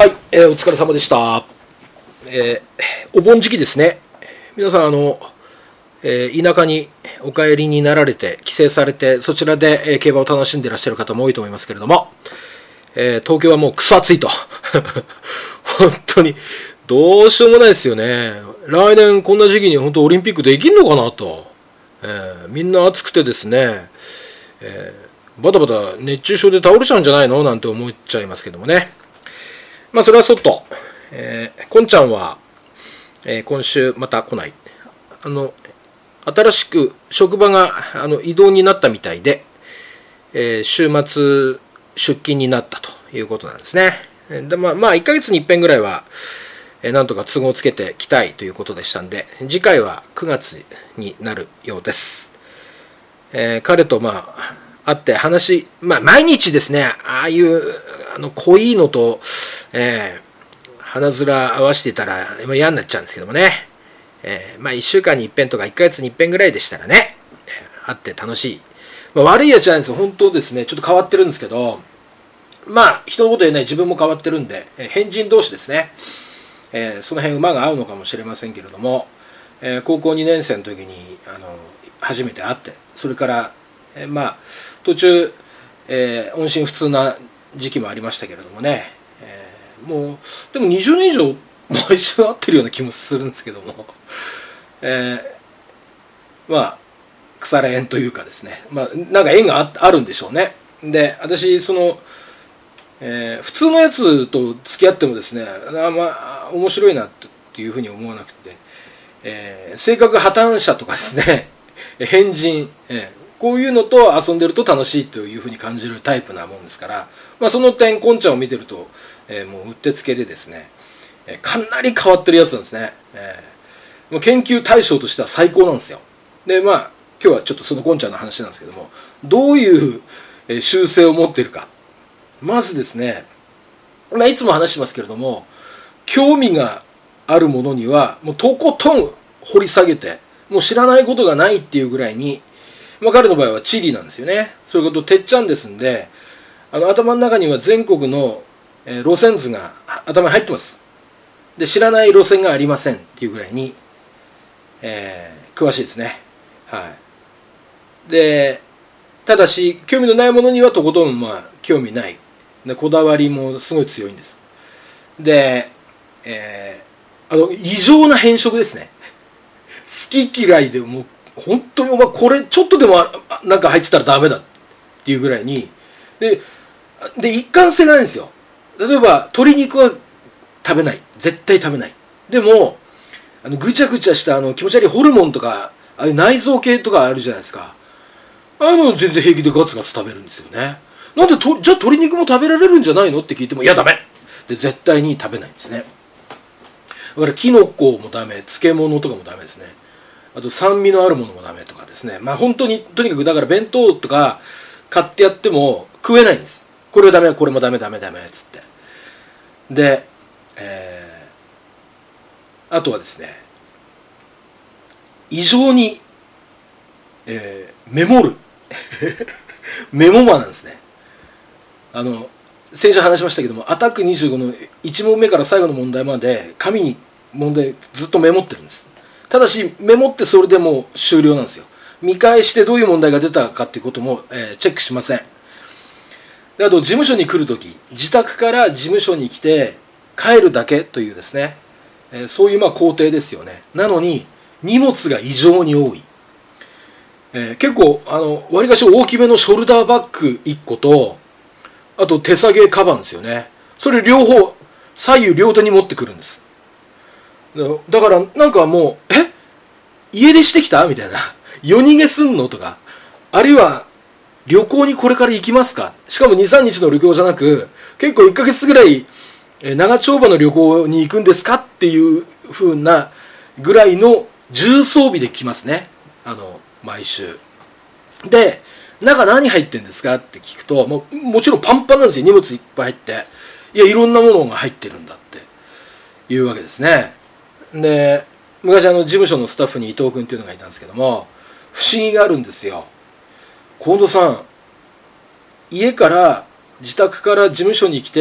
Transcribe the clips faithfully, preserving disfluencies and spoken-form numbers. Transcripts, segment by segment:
はい、えー、お疲れ様でした。えー、お盆時期ですね。皆さん、あの、えー、田舎にお帰りになられて、帰省されて、そちらで、えー、競馬を楽しんでいらっしゃる方も多いと思いますけれども、えー、東京はもうクソ暑いと。本当に、どうしようもないですよね。来年こんな時期に本当オリンピックできんのかなと。えー、みんな暑くてですね、えー、バタバタ熱中症で倒れちゃうんじゃないのなんて思っちゃいますけどもね。まあそれはそっと、えー、こんちゃんは、えー、今週また来ない。あの、新しく職場があの異動になったみたいで、えー、週末出勤になったということなんですね。でまあ、まあいっかげつに一遍ぐらいは、えー、なんとか都合をつけてきたいということでしたんで、次回はくがつになるようです。えー、彼とまあ会って話、まあ毎日ですね、ああいうあの濃いのと、えー、鼻面合わせていたら嫌になっちゃうんですけどもね、えー、まあいっしゅうかんに一遍とかいっかげつに一遍ぐらいでしたらね、えー、会って楽しい、まあ、悪いやつじゃないんですよ。本当ですね、ちょっと変わってるんですけど、まあ人のことでね、自分も変わってるんで、えー、変人同士ですね、えー、その辺馬が合うのかもしれませんけれども、えー、高校にねん生の時にあの初めて会って、それから、えー、まあ途中、えー、音信不通な時期もありましたけれどもね、えー、もうでもにじゅうねん以上毎週会ってるような気もするんですけども、えー、まあ腐れ縁というかですね、まあなんか縁が あ, あるんでしょうね。で私その、えー、普通のやつと付き合ってもですね、あまあ面白いなっていうふうに思わなくて、えー、性格破綻者とかですね変人、えーこういうのと遊んでると楽しいというふうに感じるタイプなもんですから、まあ、その点こんちゃんを見てると、えー、もううってつけでですね、えー、かなり変わってるやつなんですね、えー、もう研究対象としては最高なんですよ。でまあ今日はちょっとそのこんちゃんの話なんですけども、どういう習性を持っているか。まずですね、まあ、いつも話しますけれども、興味があるものにはもうとことん掘り下げて、もう知らないことがないっていうぐらいに、まあ、彼の場合は地理なんですよね。それことてっちゃんですんで、あの頭の中には全国の、えー、路線図が頭に入ってます。で知らない路線がありませんっていうぐらいに、えー、詳しいですね。はい。でただし興味のないものにはとことんまあ興味ない。でこだわりもすごい強いんです。で、えー、あの異常な変色ですね。好き嫌いでもう本当にお前これちょっとでもなんか入ってたらダメだっていうぐらいに、でで一貫性がないんですよ。例えば鶏肉は食べない、絶対食べない。でもあのぐちゃぐちゃしたあの気持ち悪いホルモンとかああいう内臓系とかあるじゃないですか。ああいうの全然平気でガツガツ食べるんですよね。なんでとじゃあ鶏肉も食べられるんじゃないのって聞いても、いやダメで絶対に食べないんですね。だからキノコもダメ、漬物とかもダメですね。あと酸味のあるものもダメとかですね。まあ本当にとにかくだから弁当とか買ってやっても食えないんです。これはダメ、これもダメダメダメっつって。で、えー、あとはですね、異常に、えー、メモるメモマなんですね。あの先週話しましたけども、アタックにじゅうごのいち問目から最後の問題まで紙に問題ずっとメモってるんです。ただしメモってそれでもう終了なんですよ。見返してどういう問題が出たかっていうことも、えー、チェックしません。であと事務所に来るとき、自宅から事務所に来て帰るだけというですね、えー、そういうまあ工程ですよね。なのに荷物が異常に多い。えー、結構あの割かし大きめのショルダーバッグいっこと、あと手提げカバンですよね。それ両方左右両手に持ってくるんです。だからなんかもうえ家出してきたみたいな、夜逃げすんのとか、あるいは旅行にこれから行きますか、しかも にさんにちの旅行じゃなく結構いっかげつぐらい長丁場の旅行に行くんですかっていう風なぐらいの重装備で来ますね、あの毎週で。中何入ってんですかって聞くと、もうもちろんパンパンなんですよ。荷物いっぱい入って、いやいろんなものが入ってるんだっていうわけですね。で昔あの事務所のスタッフに伊藤君っていうのがいたんですけども、不思議があるんですよ。近藤さん、家から自宅から事務所に来て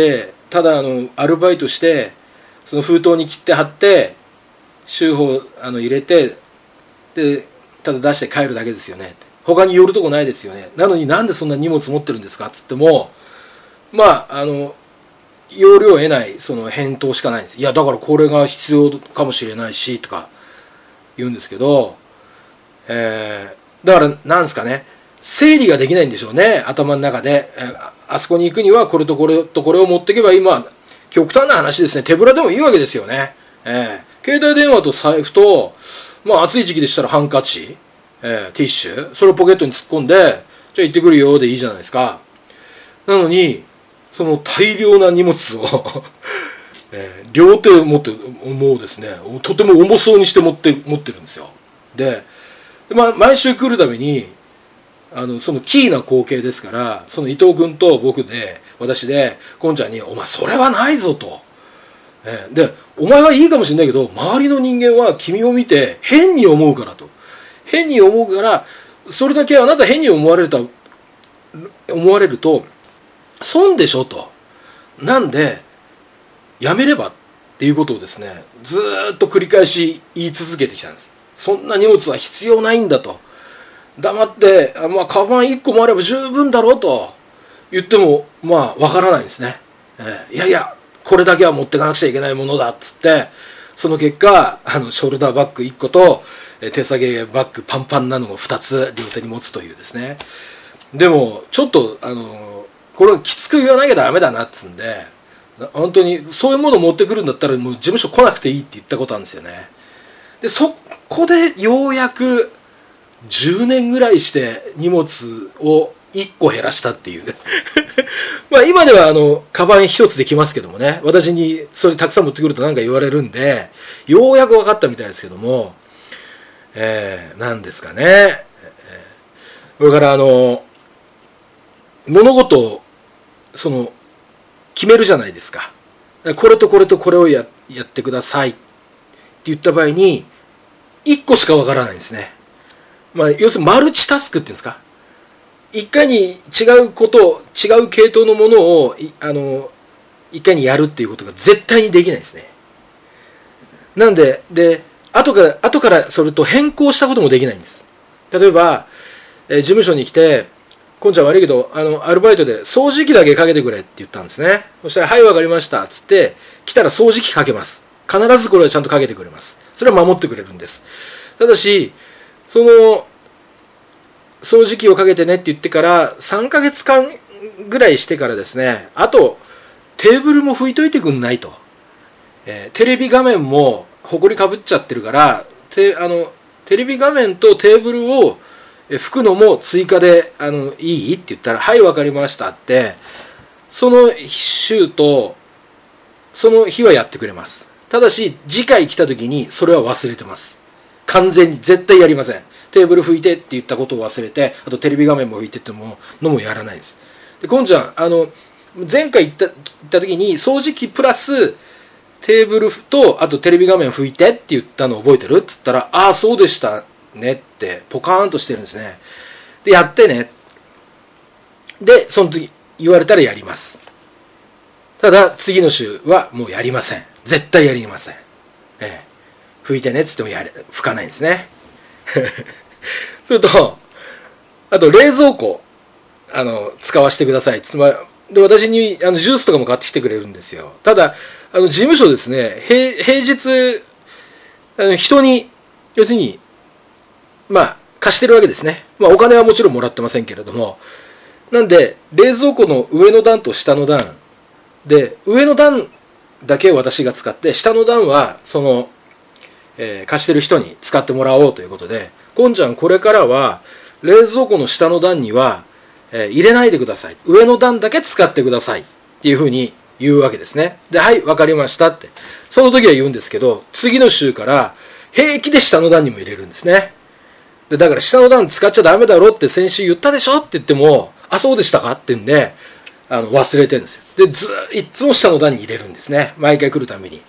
ただあのアルバイトしてその封筒に切って貼って週報あの入れてでただ出して帰るだけですよね、他に寄るとこないですよね、なのになんでそんな荷物持ってるんですかっつっても、まああの要領を得ないその返答しかないんです。いやだからこれが必要かもしれないしとか言うんですけど、えー、だからなんですかね、整理ができないんでしょうね、頭の中で。えー、あそこに行くにはこれとこれとこれを持っていけば今極端な話ですね、手ぶらでもいいわけですよね。えー、携帯電話と財布と、まあ暑い時期でしたらハンカチ、えー、ティッシュ、それをポケットに突っ込んで、じゃあ行ってくるよでいいじゃないですか。なのにその大量な荷物を、えー、両手を持ってもうですね、とても重そうにして持って持ってるんですよ。で、まあ、毎週来るためにあのそのキーな光景ですから、その伊藤君と僕で私でこんちゃんに「お前それはないぞ」と。えー、でお前はいいかもしれないけど周りの人間は君を見て変に思うからと。変に思うからそれだけあなた変に思われた思われると損でしょと。なんでやめればっていうことをですね、ずーっと繰り返し言い続けてきたんです。そんな荷物は必要ないんだと。黙ってあ、まあ、カバンいっこもあれば十分だろうと言ってもまあわからないんですね。えー、いやいやこれだけは持っていかなくちゃいけないものだっつって、その結果あのショルダーバッグいっこと手提げバッグパンパンなのをふたつ両手に持つというですね。でもちょっとあのこれはきつく言わなきゃダメだなっつんで、本当にそういうものを持ってくるんだったらもう事務所来なくていいって言ったことあるんですよね。でそこでようやくじゅうねんぐらいして荷物をいっこ減らしたっていうまあ今ではあのカバン一つできますけどもね、私にそれたくさん持ってくると何か言われるんでようやく分かったみたいですけども、えー、なんですかね、えー、それからあの物事をその決めるじゃないですか。これとこれとこれを や, やってくださいって言った場合にいっこしか分からないんですね。まあ要するにマルチタスクっていうんですか、一回に違うこと違う系統のものをあの一回にやるっていうことが絶対にできないですね。なんでで後から後からそれと変更したこともできないんです。例えば、えー、事務所に来てこんちゃん悪いけどあのアルバイトで掃除機だけかけてくれって言ったんですね。そしたらはいわかりましたっつって来たら掃除機かけます。必ずこれはちゃんとかけてくれます。それは守ってくれるんです。ただしその掃除機をかけてねって言ってからさんかげつかんぐらいしてからですね、あとテーブルも拭いといてくんないと、えー、テレビ画面もほこりかぶっちゃってるからてあのテレビ画面とテーブルを拭くのも追加であのいいって言ったらはいわかりましたって、その週とその日はやってくれます。ただし次回来た時にそれは忘れてます。完全に絶対やりません。テーブル拭いてって言ったことを忘れて、あとテレビ画面も拭いてってものもやらないです。でこんちゃんあの前回行った行った時に掃除機プラステーブルとあとテレビ画面拭いてって言ったの覚えてるって言ったら、ああそうでしたねってポカーンとしてるんですね。でやってねでその時言われたらやります。ただ次の週はもうやりません。絶対やりません。ええ拭いてねっつってもやれ拭かないんですねそれとあと冷蔵庫あの使わせてくださいって、まあ、で私にあのジュースとかも買ってきてくれるんですよ。ただあの事務所ですね、平, 平日あの人に要するにまあ貸してるわけですね。まあお金はもちろんもらってませんけれども、なんで冷蔵庫の上の段と下の段で上の段だけ私が使って下の段はそのえー、貸してる人に使ってもらおうということで、こんちゃんこれからは冷蔵庫の下の段には、えー、入れないでください、上の段だけ使ってくださいっていうふうに言うわけですね。ではいわかりましたってその時は言うんですけど、次の週から平気で下の段にも入れるんですね。でだから下の段使っちゃダメだろって先週言ったでしょって言っても、あそうでしたかって言うんであの忘れてるんですよ。でずいつも下の段に入れるんですね、毎回来るために。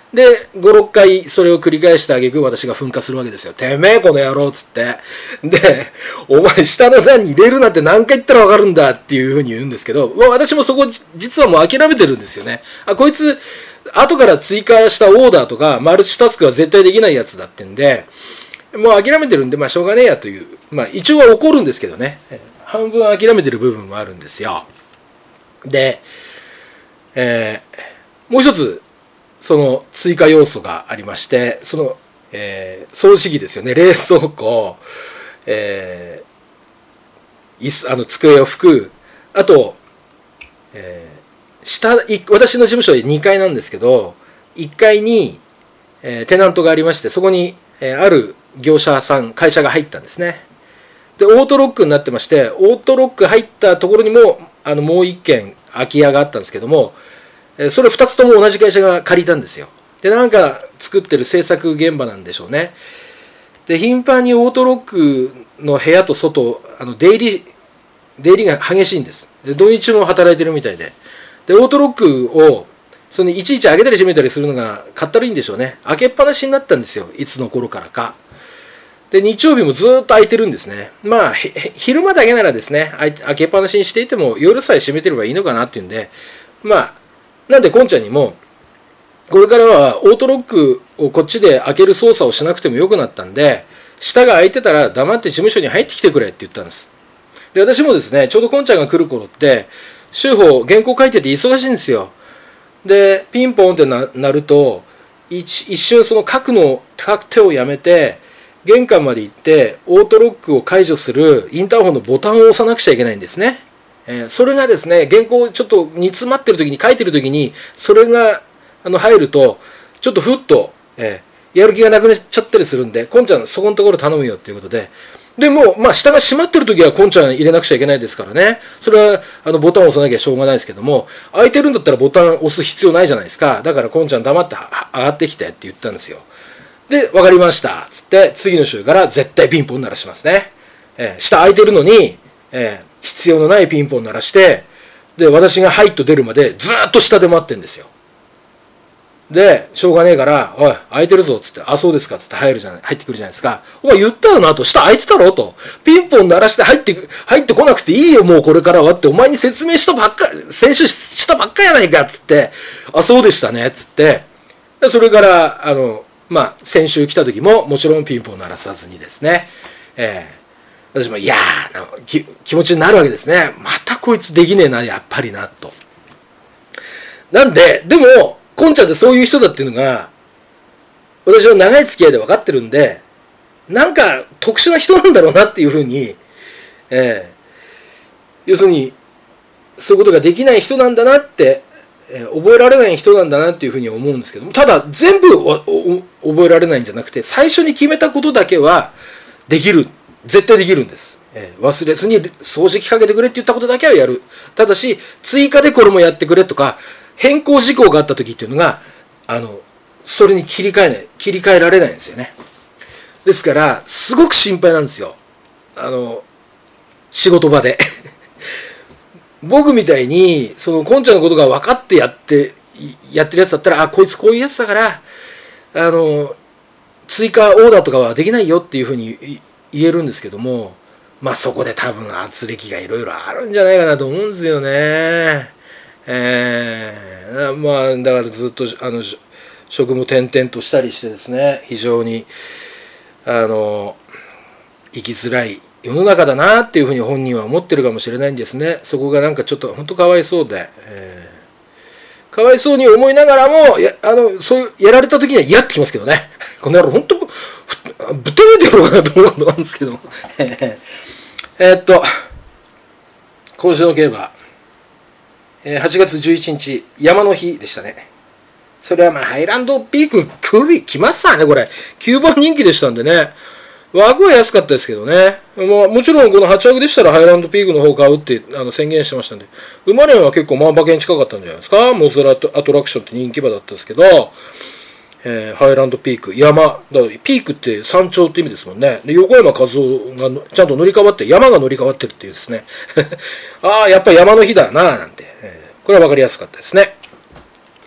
で、ご、ろっかいそれを繰り返してあげく私が噴火するわけですよ。てめえこの野郎っつって。で、お前下の段に入れるなって何回言ったらわかるんだっていうふうに言うんですけど、まあ、私もそこ実はもう諦めてるんですよね。あ、こいつ、後から追加したオーダーとかマルチタスクは絶対できないやつだってんで、もう諦めてるんで、まあしょうがねえやという、まあ一応は怒るんですけどね。半分諦めてる部分もあるんですよ。で、えー、もう一つ、その追加要素がありまして、その、えー、掃除機ですよね。冷蔵庫、えー、椅子、あの、机を拭く、あと、えー、下、私の事務所でにかいなんですけど、いっかいに、えー、テナントがありまして、そこに、えー、ある業者さん、会社が入ったんですね。で、オートロックになってまして、オートロック入ったところにも、あの、もう一軒空き家があったんですけども、それふたつとも同じ会社が借りたんですよ。で、なんか作ってる制作現場なんでしょうね。で、頻繁にオートロックの部屋と外、あの、出入り、出入りが激しいんです。で、土日も働いてるみたいで。で、オートロックを、そのいちいち開けたり閉めたりするのがかったるいんでしょうね。開けっぱなしになったんですよ。いつの頃からか。で、日曜日もずっと開いてるんですね。まあ、昼間だけならですね、開けっぱなしにしていても夜さえ閉めてればいいのかなっていうんで、まあ、なんで、こんちゃんにも、これからはオートロックをこっちで開ける操作をしなくてもよくなったんで、下が開いてたら黙って事務所に入ってきてくれって言ったんです。で、私もですね、ちょうどこんちゃんが来る頃って、週報原稿書いてて忙しいんですよ。で、ピンポンって な, なると一、一瞬その書くの、書く手をやめて、玄関まで行って、オートロックを解除するインターホンのボタンを押さなくちゃいけないんですね。えー、それがですね、原稿ちょっと煮詰まってる時に書いてる時に、それがあの入ると、ちょっとふっと、えー、やる気がなくなっちゃったりするんで、こんちゃんそこのところ頼むよっていうことで、でも、まあ、下が閉まってる時はこんちゃん入れなくちゃいけないですからね。それは、あの、ボタンを押さなきゃしょうがないですけども、開いてるんだったらボタン押す必要ないじゃないですか。だからこんちゃん黙って上がってきてって言ったんですよ。で、わかりました。つって、次の週から絶対ピンポン鳴らしますね。えー、下開いてるのに、えー、必要のないピンポン鳴らして、で、私がはいと出るまでずーっと下で待ってんですよ。で、しょうがねえから、おい、開いてるぞ、つって、あ、そうですか、つって入るじゃない、入ってくるじゃないですか。お前言ったよな、と、下開いてたろ、と。ピンポン鳴らして入って、入ってこなくていいよ、もうこれからはって、お前に説明したばっか、先週したばっかやないか、つって、あ、そうでしたね、つって、でそれから、あの、まあ、先週来た時も、もちろんピンポン鳴らさずにですね、えー、私も、いやー気、気持ちになるわけですね。またこいつできねえな、やっぱりな、と。なんで、でも、こんちゃんってそういう人だっていうのが、私は長い付き合いで分かってるんで、なんか特殊な人なんだろうなっていうふうに、えー、要するに、そういうことができない人なんだなって、えー、覚えられない人なんだなっていうふうに思うんですけども、ただ全部覚えられないんじゃなくて、最初に決めたことだけはできる。絶対できるんです。えー、忘れずに掃除機かけてくれって言ったことだけはやる。ただし、追加でこれもやってくれとか、変更事項があった時っていうのが、あの、それに切り替えない、切り替えられないんですよね。ですから、すごく心配なんですよ。あの、仕事場で。僕みたいに、その、こんちゃんのことが分かってやって、やってるやつだったら、あ、こいつこういうやつだから、あの、追加オーダーとかはできないよっていうふうに言えるんですけども、まあそこで多分圧力がいろいろあるんじゃないかなと思うんですよね。えー、まあだからずっとあの職務転々としたりしてですね、非常にあの生きづらい世の中だなっていうふうに本人は思ってるかもしれないんですね。そこがなんかちょっと本当かわいそうで、えー、かわいそうに思いながらもやあのそういうやられた時には嫌ってきますけどね。この野郎本当ぶっ飛んでてやろうかなと思うことなんですけどもえっと今週の競馬はちがつじゅういちにち、山の日でしたね。それはまあ、ハイランドピーク来る、来ますわね、これ。きゅうばん人気でしたんでね。枠は安かったですけどね。まあ、もちろんこのはち枠でしたらハイランドピークの方買うってあの宣言してましたんで。馬連は結構万馬券近かったんじゃないですか。モズラアトラクションって人気馬だったんですけど、えー、ハイランドピーク、山。だからピークって山頂って意味ですもんね。で横山和夫がちゃんと乗り換わって、山が乗り換わってるっていうですね。ああ、やっぱり山の日だなぁ、なんて。これは分かりやすかったですね。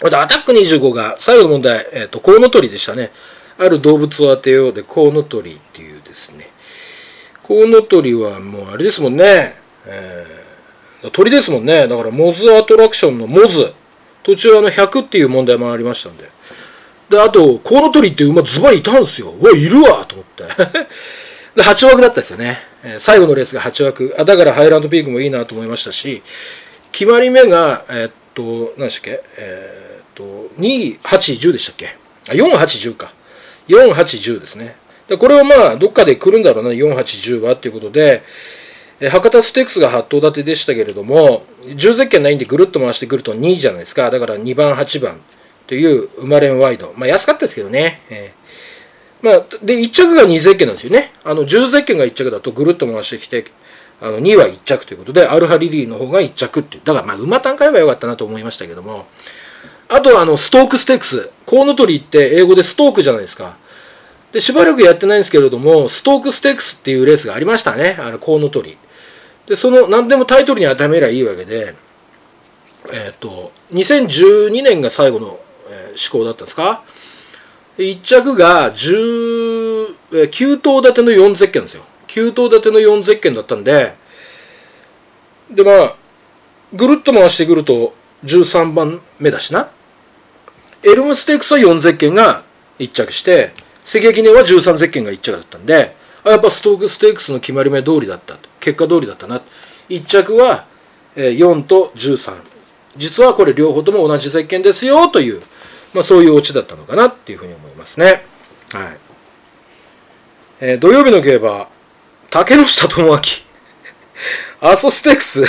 アタックにじゅうごが最後の問題、えーと、コウノトリでしたね。ある動物を当てようでコウノトリっていうですね。コウノトリはもうあれですもんね。えー、鳥ですもんね。だからモズアトラクションのモズ。途中あのひゃくっていう問題もありましたんで。で、あと、コウノトリっていう馬ズバリいたんですよ。うわ、いるわと思って。で、はち枠だったですよね。えー、最後のレースがはち枠。あ、だからハイランドピークもいいなと思いましたし、決まり目が、えー、っと、何でしたっけえー、っと、に、はち、じゅうでしたっけあ、よん、はち、じゅうか。よん、はち、じゅうですね。で、これをまあ、どっかで来るんだろうな、よん、はち、じゅうはっていうことで、えー、博多ステークスがはち頭立てでしたけれども、じゅうゼッケンないんでぐるっと回してくるとにじゃないですか。だからにばん、はちばんという生まれんワイド。まあ、安かったですけどね。えーまあ、で、いっ着がにゼッケンなんですよね。あの、じゅうゼッケンがいっ着だとぐるっと回してきて、あの、にはいっ着ということで、アルハリリーの方がいっ着っていう。だから、まあ、馬単買えばよかったなと思いましたけども。あとは、あの、ストークステークス。コウノトリって英語でストークじゃないですか。で、しばらくやってないんですけれども、ストークステークスっていうレースがありましたね。あの、コウノトリ。で、その、何でもタイトルに当てはめりゃいいわけで、えっと、にせんじゅうにねんが最後の、えー、施行だったんですか。いっ着がじゅうきゅう頭立てのよんゼッケンですよ。きゅう頭立てのよんゼッケンだったんで、で、まあ、ぐるっと回してくるとじゅうさんばんめだしな。エルムステークスはよんゼッケンがいっ着して、関谷記念はじゅうさんゼッケンがいっ着だったんで、あ、やっぱストークステークスの決まり目通りだった。結果通りだったな。いっ着はよんとじゅうさん。実はこれ両方とも同じゼッケンですよという、まあ、そういうオチだったのかなっていうふうに思いますね。はい。えー、土曜日の競馬、竹下智明、アーソステークス。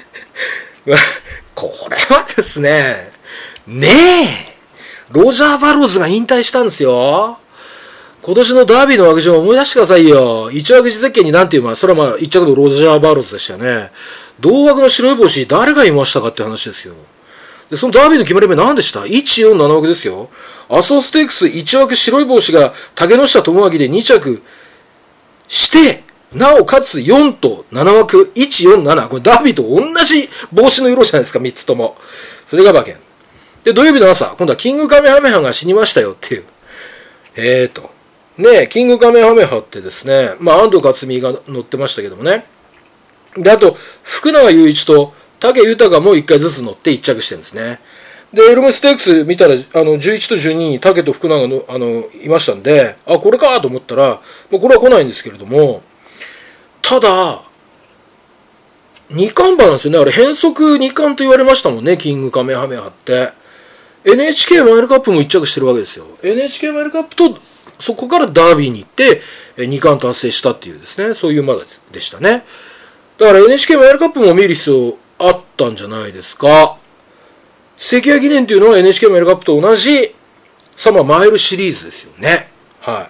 これはですね、ねえ、ロジャー・バローズが引退したんですよ。今年のダービーの枠順を思い出してくださいよ。一枠ゼッケンになんていう馬、それはまあ一着のロジャー・バローズでしたよね。同枠の白い帽子、誰がいましたかって話ですよ。で、そのダービーの決まり目何でした ?いち、よん、なな 枠ですよ。アソーステークスいち枠白い帽子が竹下智明でに着して、なおかつよんとなな枠、いち、よん、なな。これダービーと同じ帽子の色じゃないですか、みっつとも。それが馬券。で、土曜日の朝、今度はキングカメハメハが死にましたよっていう。えーと。ねえ、キングカメハメハってですね、まあ安藤克美が乗ってましたけどもね。で、あと、福永雄一と武豊もいっかいずつ乗っていっ着してるんですね。で、エルムステークス見たら、あの、じゅういちとじゅうにに武と福永の、あの、いましたんで、あ、これかと思ったら、もうこれは来ないんですけれども、ただ、に冠馬なんですよね。あれ、変則に冠と言われましたもんね、キングカメハメハって。エヌエイチケー マイルカップもいっ着してるわけですよ。エヌエイチケー マイルカップと、そこからダービーに行って、に冠達成したっていうですね、そういう馬でしたね。だから エヌエイチケー マイルカップも見る必要あったんじゃないですか。関谷記念っていうのは エヌエイチケー マイルカップと同じサマーマイルシリーズですよね。はい。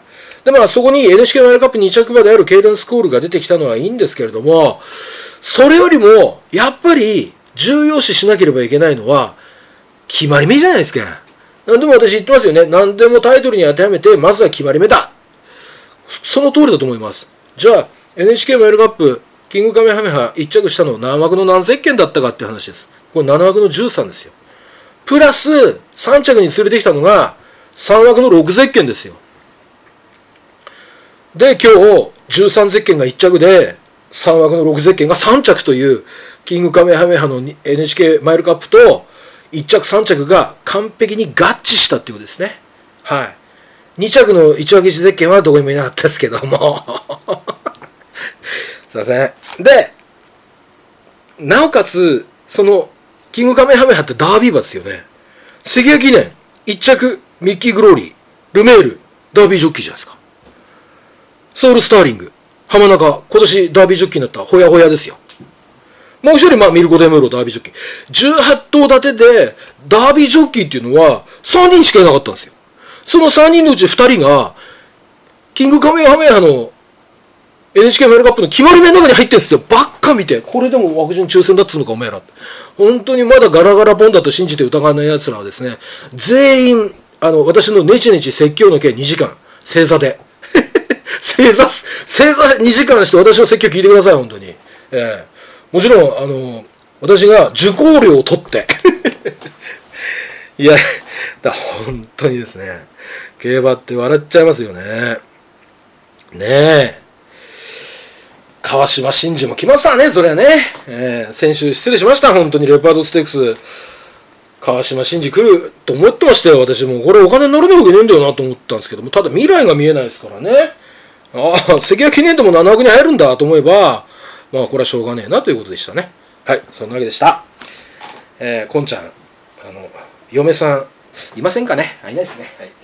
で、まあそこに エヌエイチケー マイルカップに着馬であるケイデンスコールが出てきたのはいいんですけれども、それよりも、やっぱり重要視しなければいけないのは、決まり目じゃないですか。なんでも私言ってますよね。何でもタイトルに当てはめて、まずは決まり目だ。その通りだと思います。じゃあ、エヌエイチケー マイルカップ、キングカメハメハいっ着したのは何枠の何ゼッケンだったかっていう話です。これなな枠のじゅうさんですよ。プラスさん着に連れてきたのがさん枠のろくゼッケンですよ。で、今日じゅうさんゼッケンがいっ着でさん枠のろくゼッケンがさん着というキングカメハメハの エヌエイチケー マイルカップといっ着さん着が完璧に合致したっていうことですね。はい。に着のいち枠いちゼッケンはどこにもいなかったですけども。すいません。で、なおかつ、その、キングカメハメハってダービー馬ですよね。関谷記念、いっ着、ミッキー・グローリー、ルメール、ダービージョッキーじゃないですか。ソウル・スターリング、浜中、今年ダービージョッキーになったホヤホヤですよ。もう一人、まあ、ミルコ・デムーロ、ダービージョッキー。じゅうはち頭立てで、ダービージョッキーっていうのは、さんにんしかいなかったんですよ。そのさんにんのうちふたりが、キングカメハメハの、エヌエイチケー マイルカップの決まり目の中に入ってるんですよ。ばっか見て。これでも枠順抽選だっつうのか、お前ら。本当にまだガラガラポンだと信じて疑わない奴らはですね、全員、あの、私のネチネチ説教の計にじかん、正座で。正座、正座にじかんして私の説教聞いてください、本当に。えー、もちろん、あの、私が受講料を取って、 いや、だ本当にですね、競馬って笑っちゃいますよね。ねえ。川島真司も来ましたね、それはね。えー、先週失礼しました、本当にレパードステークス。川島真司来ると思ってましたよ、私も。これお金にならないわけねえんだよなと思ったんですけども、ただ未来が見えないですからね。ああ、関谷記念でもななおくに入るんだと思えば、まあこれはしょうがねえなということでしたね。はい、そんなわけでした。えー、こんちゃん、あの、嫁さん、いませんかね。あ、いないですね。はい。